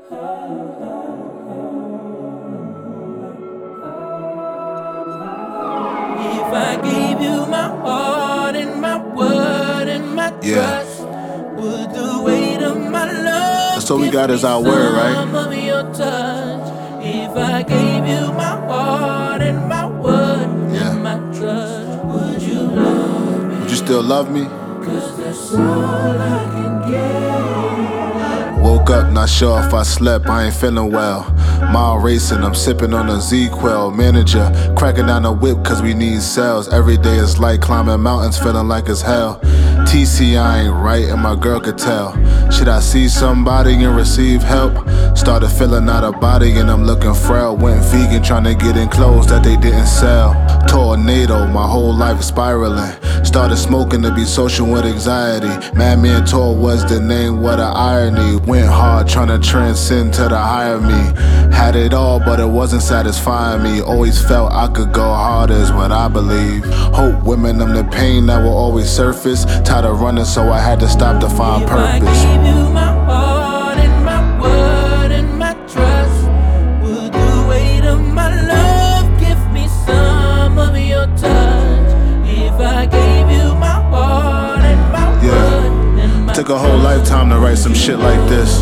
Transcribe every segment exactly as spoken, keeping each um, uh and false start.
If I gave you my heart and my word and my Yeah. trust, would the weight of my love That's all we give got me is our word, right? some of your touch? If I gave you my heart and my word Yeah. and my trust, would you love me? Would you still love me? Cause that's all I can get. Woke up, not sure if I slept, I ain't feeling well. Mile racing, I'm sipping on a Z-Quell. Manager, cracking down the whip cause we need sales. Every day is like climbing mountains, feeling like it's hell. T C, I ain't right and my girl could tell. Should I see somebody and receive help? Started feeling out of body and I'm looking frail. Went vegan trying to get in clothes that they didn't sell. Tornado, my whole life spiraling. Started smoking to be social with anxiety. Madman Tour was the name, what a irony. Went hard trying to transcend to the higher me. Had it all, but it wasn't satisfying me. Always felt I could go harder is what I believe. Hope women, I'm the pain that will always surface. Tired of running, so I had to stop to find If purpose. I gave you my heart and my word and my trust, would the weight of my love give me some of your touch? If I gave you my heart and my Yeah. word and my Took a whole lifetime to write some shit like this,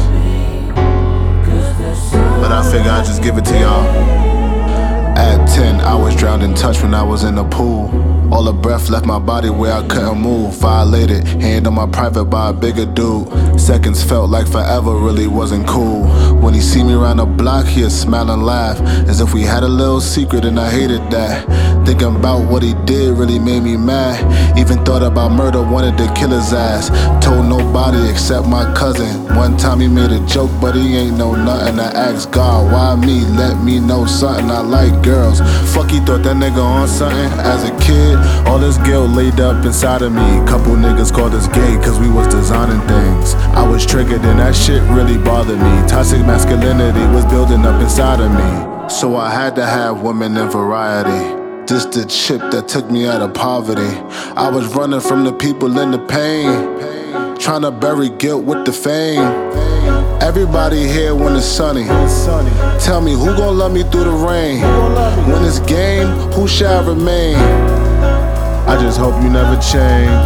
but I figure I'd just give it to y'all. At ten, I was drowned in touch when I was in the pool. All the breath left my body where I couldn't move. Violated, hand on my private by a bigger dude. Seconds felt like forever, really wasn't cool. When he see me around the block, he'd smile and laugh, as if we had a little secret and I hated that. Thinking about what he did really made me mad. Even thought about murder, wanted to kill his ass. Told nobody except my cousin. One time he made a joke, but he ain't know nothing. I asked God, why me? Let me know something. I like girls. Fuck, he thought that nigga on something. As a kid, all this guilt laid up inside of me. Couple niggas called us gay cause we was designing things. I was triggered and that shit really bothered me. Toxic masculinity was building up inside of me. So I had to have women in variety. This the chip that took me out of poverty. I was running from the people in the pain, trying to bury guilt with the fame. Everybody here when it's sunny. Tell me who gon' love me through the rain? When it's game, who shall remain? I just hope you never change.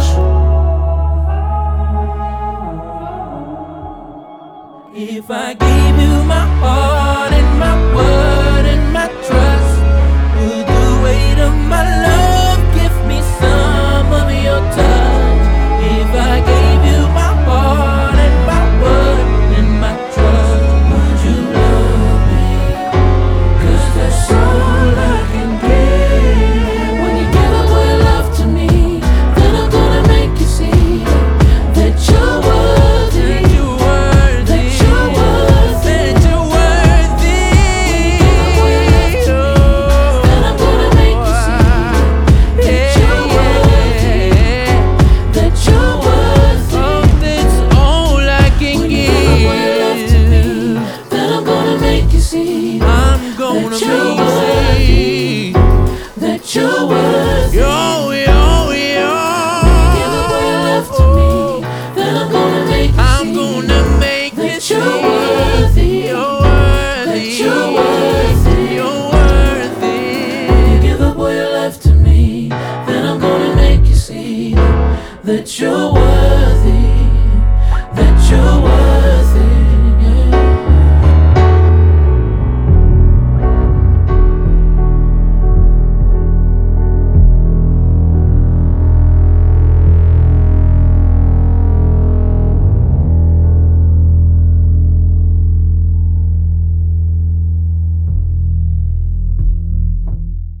If I gave you my heart and my word and my trust, would the weight of my love give me some of your touch? If I gave you my heart and my word and my trust, would you love me? Cause that's all I can give. When you give away your love to me, then I'm gonna make you see that you're worthy. That you're worthy. Yo, yo, yo. Give up what you left to me, then I'm gonna make you I'm see. Gonna make that you're worthy. You're worthy. That you're worthy. You're worthy. You give up what you left to me, then I'm gonna make you see that you're worthy.